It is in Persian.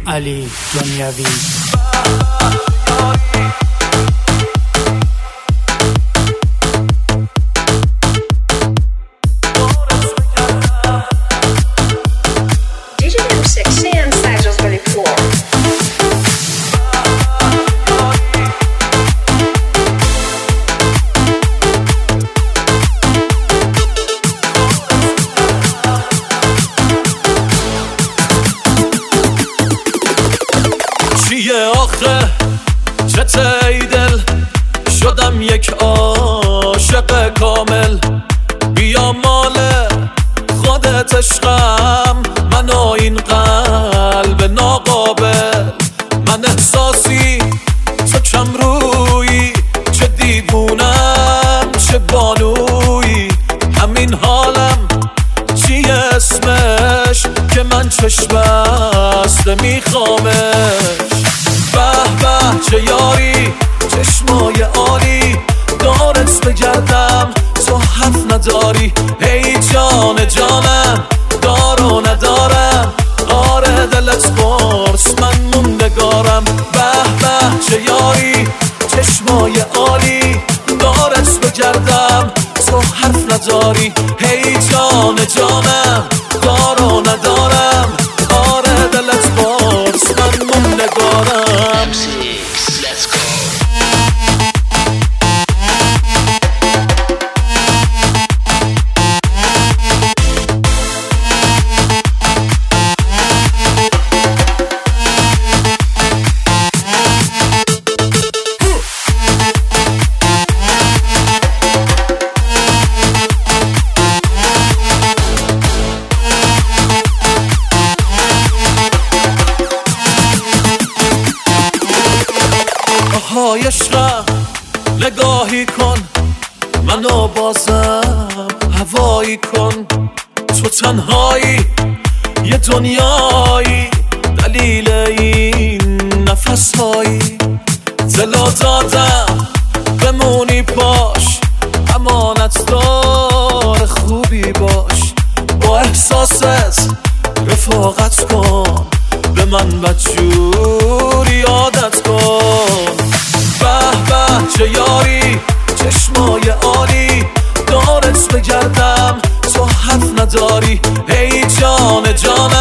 علی دنیوی. آخه چته ای دل شدم یک عاشق کامل، بیا مال خودت عشقم، من و این قلب ناقابل. من احساسی تو کم رویی، چه دیوونم چه بانویی، همین حالم چیه اسمش که من چشم بسته میخوامش. به به چه یاری چشمای عالی، دارت بگردم تو حرف نداری. ای جان جانم دار و ندارم، آره دلت قرص من موندگارم. به به چه یاری چشمای عالی، دارت بگردم تو حرف نداری. ای جان جانم دار و ندارم، آره دلت قرص من موندگارم. های عشقم نگاهی کن، منو بازم هوایی کن. تو تنهایی یه دنیایی، دلیل این نفسهایی. دلو دادم بمونی باش، امانت دار خوبی باش. با احساست رفاقت کن، به من بدجوری عادت کن. به به چه یاری چشمای عالی، دارت بگردم تو حرف نداری. ای جان جانم